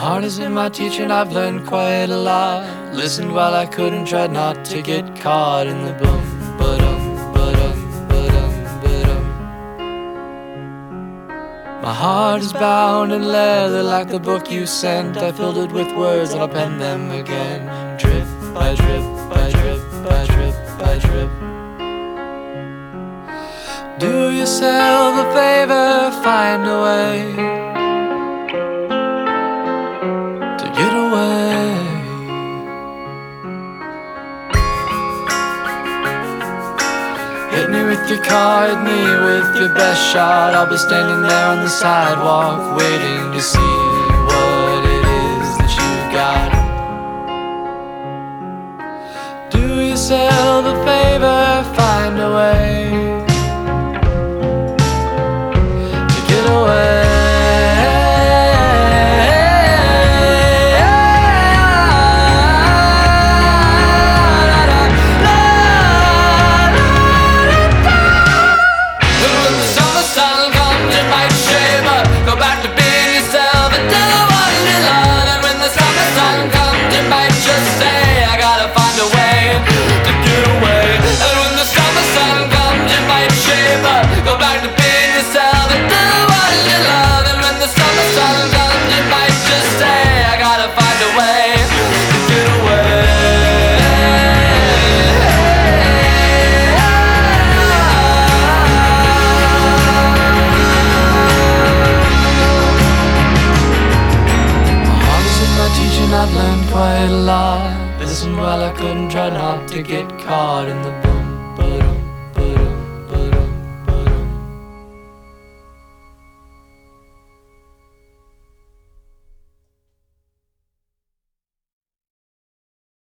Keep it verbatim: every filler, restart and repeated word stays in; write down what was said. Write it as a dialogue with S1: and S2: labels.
S1: heart is in my teaching, I've learned quite a lot. Listened while I couldn't, tried not to get caught in the boom, ba-dum, ba-dum, ba-dum, ba-dum. My heart is bound in leather like the book you sent. I filled it with words and I'll pen them again. Drip by drip by drip by drip by drip. Do yourself a favor, find a way to get away. Hit me with your car, hit me with your best shot. I'll be standing there on the sidewalk waiting to see what it is that you got. Do yourself a favor, find a way to get away. I've learned quite a lot. Listened while I couldn't, try not to get caught in the boom.